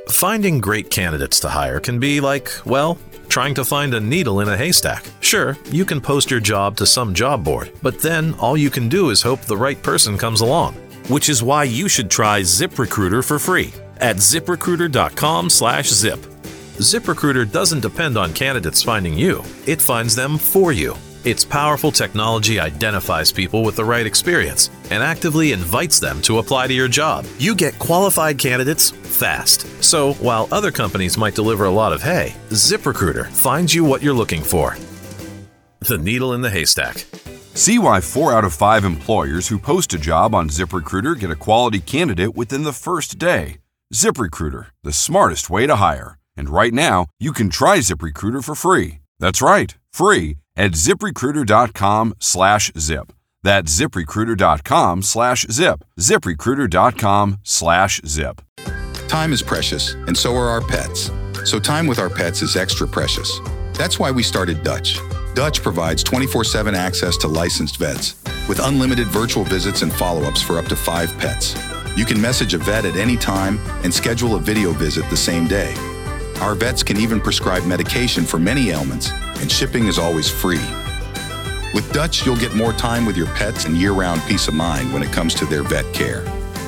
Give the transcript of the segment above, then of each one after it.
Finding great candidates to hire can be like, well, trying to find a needle in a haystack. Sure, you can post your job to some job board, but then all you can do is hope the right person comes along. Which is why you should try ZipRecruiter for free at ZipRecruiter.com/zip. ZipRecruiter doesn't depend on candidates finding you. It finds them for you. Its powerful technology identifies people with the right experience and actively invites them to apply to your job. You get qualified candidates fast. So while other companies might deliver a lot of hay, ZipRecruiter finds you what you're looking for. The needle in the haystack. See why 4 out of 5 employers who post a job on ZipRecruiter get a quality candidate within the first day. ZipRecruiter, the smartest way to hire. And right now, you can try ZipRecruiter for free. That's right, free at ZipRecruiter.com/zip. That's ZipRecruiter.com/zip. ZipRecruiter.com/zip. Time is precious, and so are our pets. So time with our pets is extra precious. That's why we started Dutch. Dutch provides 24/7 access to licensed vets with unlimited virtual visits and follow-ups for up to 5 pets. You can message a vet at any time and schedule a video visit the same day. Our vets can even prescribe medication for many ailments, and shipping is always free. With Dutch, you'll get more time with your pets and year-round peace of mind when it comes to their vet care.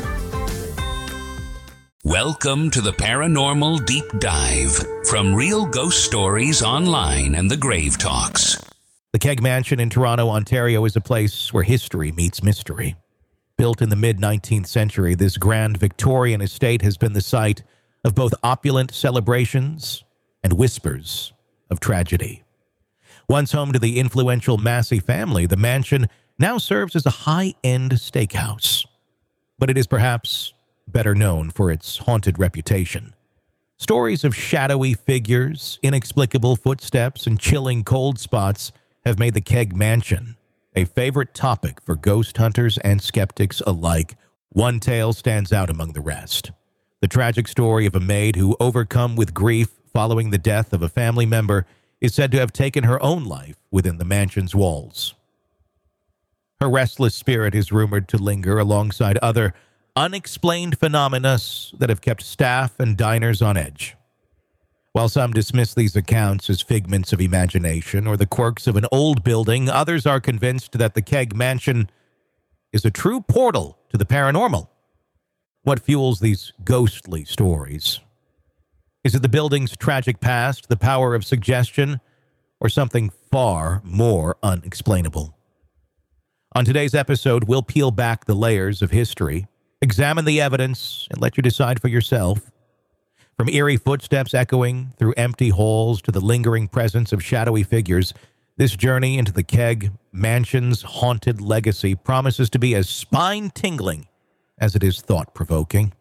Welcome to the Paranormal Deep Dive from Real Ghost Stories Online and the Grave Talks. The Keg Mansion in Toronto, Ontario is a place where history meets mystery. Built in the mid-19th century, this grand Victorian estate has been the site of both opulent celebrations and whispers of tragedy. Once home to the influential Massey family, the mansion now serves as a high-end steakhouse. But it is perhaps better known for its haunted reputation. Stories of shadowy figures, inexplicable footsteps, and chilling cold spots have made the Keg Mansion a favorite topic for ghost hunters and skeptics alike. One tale stands out among the rest. The tragic story of a maid who, overcome with grief following the death of a family member, is said to have taken her own life within the mansion's walls. Her restless spirit is rumored to linger alongside other unexplained phenomena that have kept staff and diners on edge. While some dismiss these accounts as figments of imagination or the quirks of an old building, others are convinced that the Keg Mansion is a true portal to the paranormal. What fuels these ghostly stories? Is it the building's tragic past, the power of suggestion, or something far more unexplainable? On today's episode, we'll peel back the layers of history, examine the evidence, and let you decide for yourself. From eerie footsteps echoing through empty halls to the lingering presence of shadowy figures, this journey into the Keg Mansion's haunted legacy promises to be as spine-tingling as it is thought-provoking.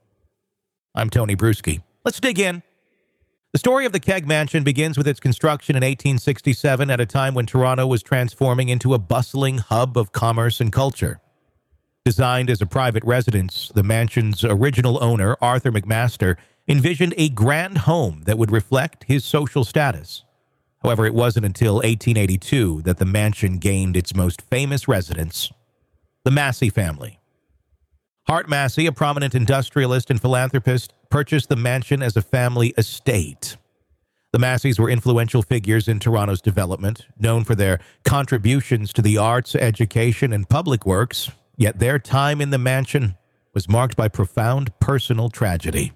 I'm Tony Bruschi. Let's dig in. The story of the Keg Mansion begins with its construction in 1867 at a time when Toronto was transforming into a bustling hub of commerce and culture. Designed as a private residence, the mansion's original owner, Arthur McMaster, envisioned a grand home that would reflect his social status. However, it wasn't until 1882 that the mansion gained its most famous residents, the Massey family. Hart Massey, a prominent industrialist and philanthropist, purchased the mansion as a family estate. The Masseys were influential figures in Toronto's development, known for their contributions to the arts, education, and public works, yet their time in the mansion was marked by profound personal tragedy.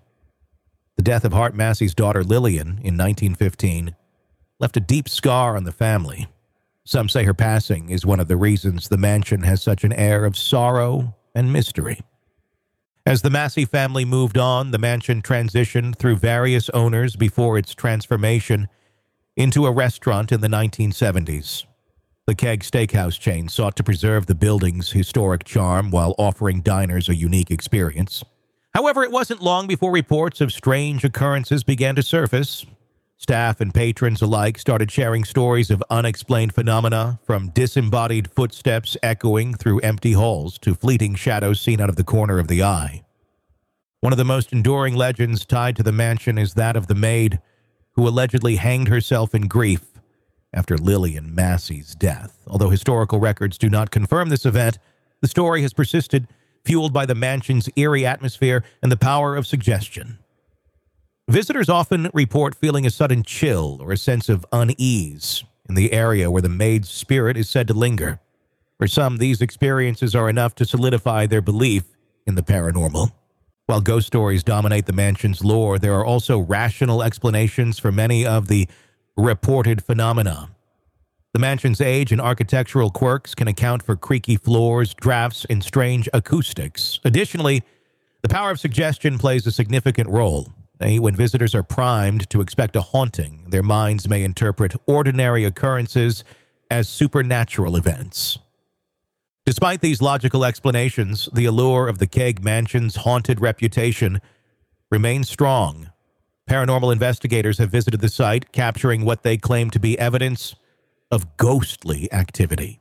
The death of Hart Massey's daughter Lillian in 1915 left a deep scar on the family. Some say her passing is one of the reasons the mansion has such an air of sorrow and mystery. As the Massey family moved on, the mansion transitioned through various owners before its transformation into a restaurant in the 1970s. The Keg Steakhouse chain sought to preserve the building's historic charm while offering diners a unique experience. However, it wasn't long before reports of strange occurrences began to surface. Staff and patrons alike started sharing stories of unexplained phenomena, from disembodied footsteps echoing through empty halls to fleeting shadows seen out of the corner of the eye. One of the most enduring legends tied to the mansion is that of the maid who allegedly hanged herself in grief after Lillian Massey's death. Although historical records do not confirm this event, the story has persisted, fueled by the mansion's eerie atmosphere and the power of suggestion. Visitors often report feeling a sudden chill or a sense of unease in the area where the maid's spirit is said to linger. For some, these experiences are enough to solidify their belief in the paranormal. While ghost stories dominate the mansion's lore, there are also rational explanations for many of the reported phenomena. The mansion's age and architectural quirks can account for creaky floors, drafts, and strange acoustics. Additionally, the power of suggestion plays a significant role. When visitors are primed to expect a haunting, their minds may interpret ordinary occurrences as supernatural events. Despite these logical explanations, the allure of the Keg Mansion's haunted reputation remains strong. Paranormal investigators have visited the site, capturing what they claim to be evidence of ghostly activity.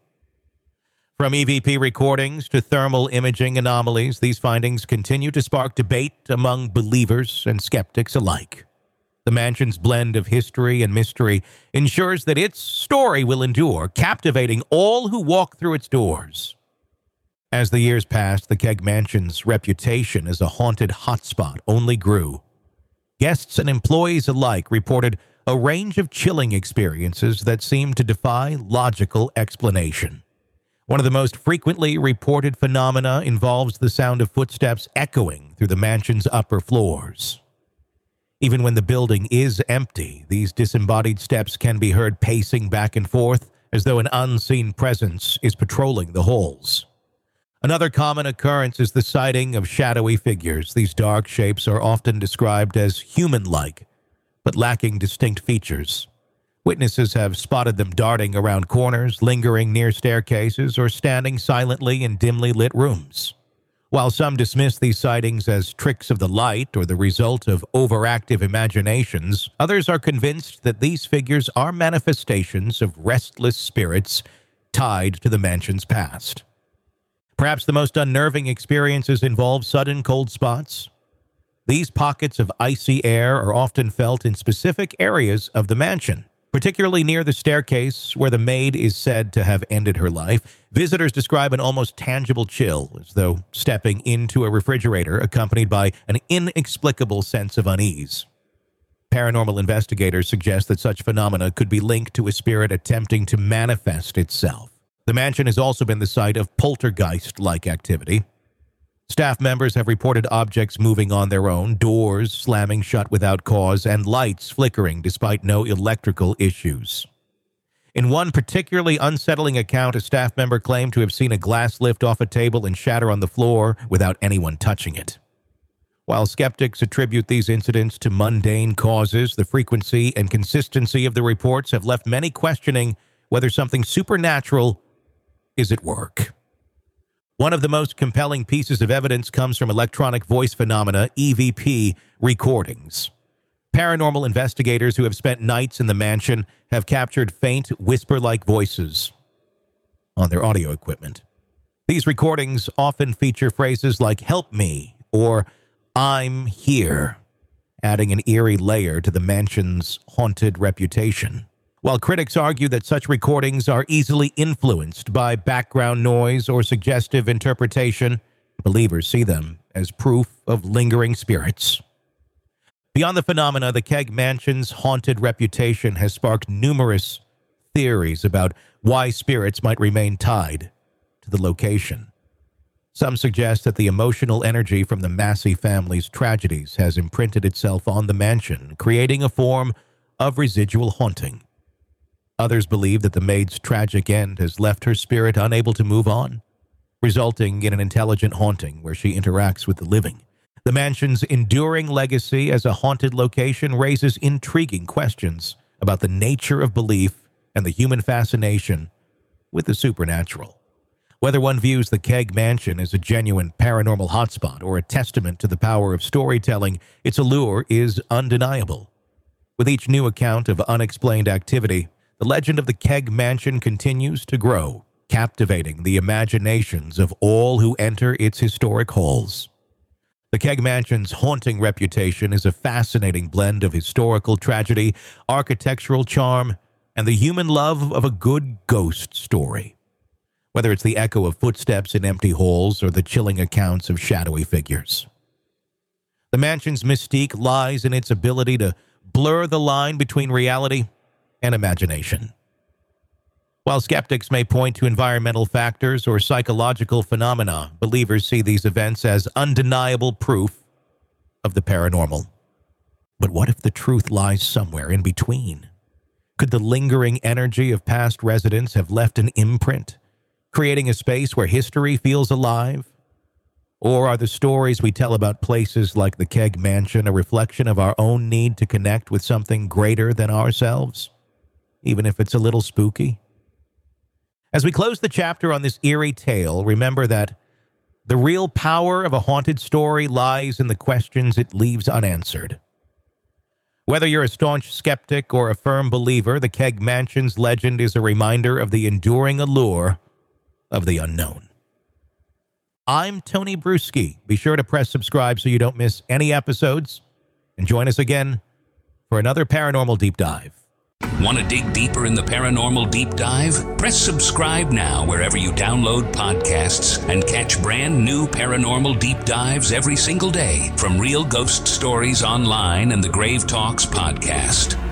From EVP recordings to thermal imaging anomalies, these findings continue to spark debate among believers and skeptics alike. The mansion's blend of history and mystery ensures that its story will endure, captivating all who walk through its doors. As the years passed, the Keg Mansion's reputation as a haunted hotspot only grew. Guests and employees alike reported a range of chilling experiences that seemed to defy logical explanation. One of the most frequently reported phenomena involves the sound of footsteps echoing through the mansion's upper floors. Even when the building is empty, these disembodied steps can be heard pacing back and forth as though an unseen presence is patrolling the halls. Another common occurrence is the sighting of shadowy figures. These dark shapes are often described as human-like, but lacking distinct features. Witnesses have spotted them darting around corners, lingering near staircases, or standing silently in dimly lit rooms. While some dismiss these sightings as tricks of the light or the result of overactive imaginations, others are convinced that these figures are manifestations of restless spirits tied to the mansion's past. Perhaps the most unnerving experiences involve sudden cold spots. These pockets of icy air are often felt in specific areas of the mansion, particularly near the staircase where the maid is said to have ended her life. Visitors describe an almost tangible chill, as though stepping into a refrigerator, accompanied by an inexplicable sense of unease. Paranormal investigators suggest that such phenomena could be linked to a spirit attempting to manifest itself. The mansion has also been the site of poltergeist-like activity. Staff members have reported objects moving on their own, doors slamming shut without cause, and lights flickering despite no electrical issues. In one particularly unsettling account, a staff member claimed to have seen a glass lift off a table and shatter on the floor without anyone touching it. While skeptics attribute these incidents to mundane causes, the frequency and consistency of the reports have left many questioning whether something supernatural is at work. One of the most compelling pieces of evidence comes from electronic voice phenomena, EVP, recordings. Paranormal investigators who have spent nights in the mansion have captured faint, whisper-like voices on their audio equipment. These recordings often feature phrases like, "Help me," or "I'm here," adding an eerie layer to the mansion's haunted reputation. While critics argue that such recordings are easily influenced by background noise or suggestive interpretation, believers see them as proof of lingering spirits. Beyond the phenomena, the Keg Mansion's haunted reputation has sparked numerous theories about why spirits might remain tied to the location. Some suggest that the emotional energy from the Massey family's tragedies has imprinted itself on the mansion, creating a form of residual haunting. Others believe that the maid's tragic end has left her spirit unable to move on, resulting in an intelligent haunting where she interacts with the living. The mansion's enduring legacy as a haunted location raises intriguing questions about the nature of belief and the human fascination with the supernatural. Whether one views the Keg Mansion as a genuine paranormal hotspot or a testament to the power of storytelling, its allure is undeniable. With each new account of unexplained activity, the legend of the Keg Mansion continues to grow, captivating the imaginations of all who enter its historic halls. The Keg Mansion's haunting reputation is a fascinating blend of historical tragedy, architectural charm, and the human love of a good ghost story. Whether it's the echo of footsteps in empty halls or the chilling accounts of shadowy figures, The mansion's mystique lies in its ability to blur the line between reality and imagination. While skeptics may point to environmental factors or psychological phenomena, believers see these events as undeniable proof of the paranormal. But what if the truth lies somewhere in between? Could the lingering energy of past residents have left an imprint, creating a space where history feels alive? Or are the stories we tell about places like the Keg Mansion a reflection of our own need to connect with something greater than ourselves, even if it's a little spooky? As we close the chapter on this eerie tale, remember that the real power of a haunted story lies in the questions it leaves unanswered. Whether you're a staunch skeptic or a firm believer, the Keg Mansion's legend is a reminder of the enduring allure of the unknown. I'm Tony Bruschi. Be sure to press subscribe so you don't miss any episodes, and join us again for another Paranormal Deep Dive. Want to dig deeper in the Paranormal Deep Dive? Press subscribe now wherever you download podcasts and catch brand new Paranormal Deep Dives every single day from Real Ghost Stories Online and the Grave Talks podcast.